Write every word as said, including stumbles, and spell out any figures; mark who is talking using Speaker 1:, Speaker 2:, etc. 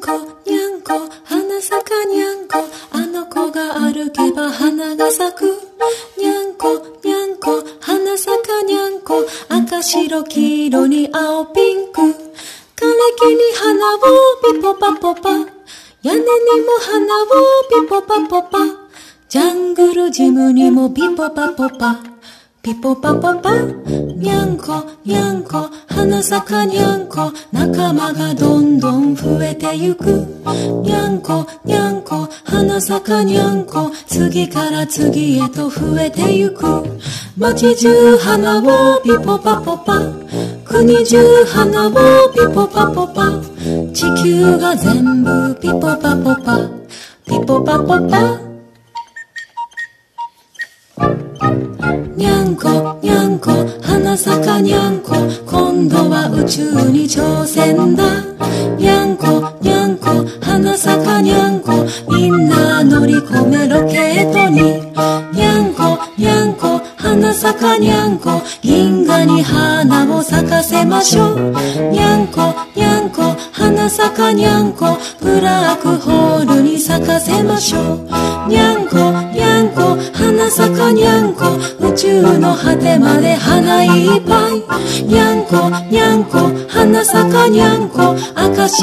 Speaker 1: こにゃんこ花咲かにゃんこ、あの子が歩けば花が咲く。にゃんこにゃんこ花咲かにゃんこ、赤白黄色に青ピンク。枯れ木に花をピポパポパ、屋根にも花をピポパポパ、ジャングルジムにもピポパポパ、ピポパポパ。にゃんこにゃんこ花咲かにゃんこ、仲間がどんどん増えてゆく。にゃんこにゃんこ花咲かにゃんこ、次から次へと増えてゆく。街中花をピポパポパ、国中花をピポパポパ、地球が全部ピポパポパ、ピポパポパ。にゃんこにゃんこ花咲かにゃんこ、今度は宇宙に挑戦だ。にゃんこにゃんこ花咲かにゃんこ、みんな乗り込めロケットに。にゃんこにゃんこ花咲かにゃんこ、銀河に花を咲かせましょう。にゃんこにゃんこ花咲かにゃんこ、ブラックホールに咲かせましょう。にゃんこにゃんこ花咲かにゃんこ、宇宙の果てまで花いっぱい。にゃんこにゃんこ花咲かにゃんこ、赤